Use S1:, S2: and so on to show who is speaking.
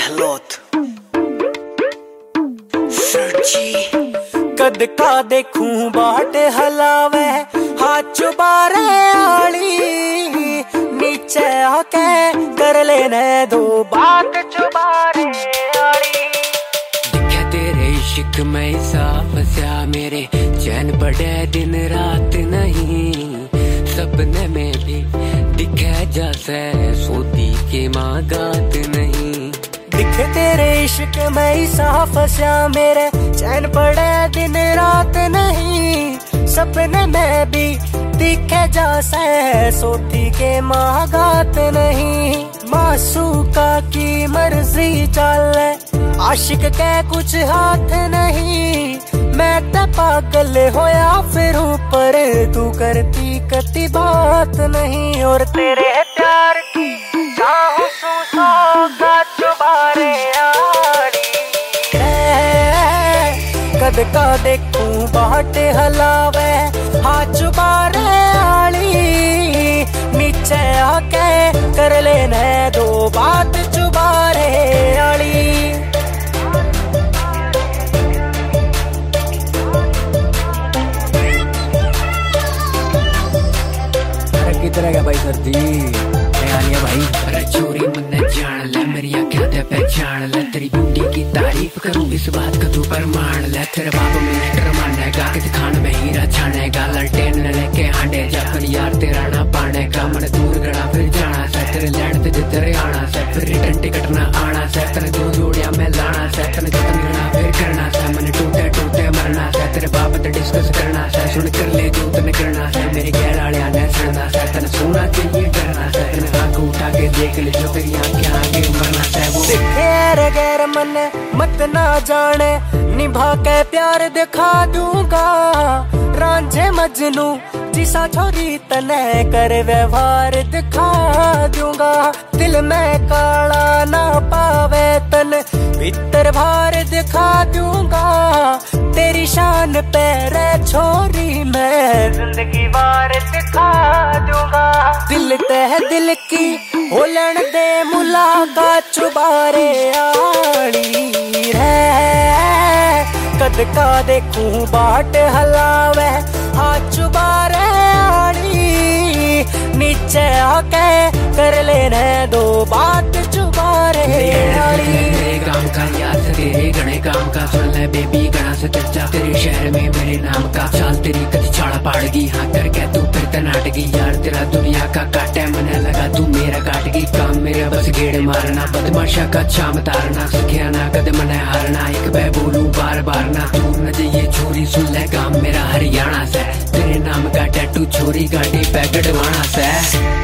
S1: गहलोत सरजी।
S2: कद का देखूं बाट हलावे हाथ चुबारे आली, नीचे आके कर लेने दो बात चुबारे आली।
S3: दिखे तेरे इश्क में साफ फंसा मेरे, चैन पड़े दिन रात नहीं, सपने में भी दिखे जैसे सोती के मागात नहीं।
S2: दिखे तेरे इश्क में साफ फंसा मेरे, चैन पड़े दिन रात नहीं, सपने में भी दिखे जैसे सोती के मागात नहीं। मासूका की मर्जी चले आशिक के कुछ हाथ नहीं, मैं तो पागल होया फिर ऊपर तू करती कती बात नहीं। और तेरे प्यार की चाहूं सौगा चुबारे आड़ी, कद का देखूं बाट हलावे हाथ चुबारे आड़ी, नीचे आके कर लेने दो बात चुबारे आड़ी।
S3: किधर है भाई सरजी भाई? अरे चोरी मन जान ले मेरी आँखें ते पहचान ले, तेरी ब्यूटी की तारीफ करूं इस बात का तू प्रमाण ले। तेरे बाप मिनिस्टर मानेगा कि खान में हीरा छानेगा, ललटेन लेके हांडे जाकर यार तेरा ना पानेगा। मन दूर गड़ा फिर जाना से, तेरे लैंड ते तेरे आना से, फिर रिटर्न टिकट ना आना से, तेरे दो जोड़िया में लाना से, तेरे खत्म करना फिर करना से, मन टूटे टूटे मरना से, तेरे बाप ते डिस्कस करना से, सुन कर ले जो तने करना से, मेरे गैर आलिया ने सुनना से, तने सोना चाहिए करना से, तने आंख उठा के देख ले जो तेरी आंखें आगे मरना से। वो
S2: गैर गैर मन मत ना जाने, निभा के प्यार दिखा दूंगा, रांझे मजनू जिसा छोरी तने कर व्यवहार दिखा दूंगा। दिल में काला ना पावे तन भीतर भार दिखा दूंगा, तेरी शान पे रे छोरी मैं जिंदगी वार दिखा दूंगा। दिल तह दिल की होलन दे मुलाकात चुबारे आड़ी रे, कद का देखूं बाट हलावे हाथ चुबारे आड़ी, नीचे आके कर लेने दो बात चुबारे आड़ी।
S3: काम का याद तेरे घने काम का सुन ले बेबी घना से चर्चा, तेरे शहर में मेरे नाम का चाल तेरी कदी छाड़ा पाड़गी, हाँ करके तू फिर तनाटगी। यार तेरा दुनिया का काटा मने लगा तू मेरा काटगी, काम मेरा बस गेड़ मारना, बदमाशा का छाम तारना, सिखिया ना कदम न हारना, एक बे बोलूं बार बार ना दूर न जाइए छोरी। सुन ले काम मेरा हरियाणा से, तेरे नाम का टैटू छोरी गाड़ी पे गढ़वाना से।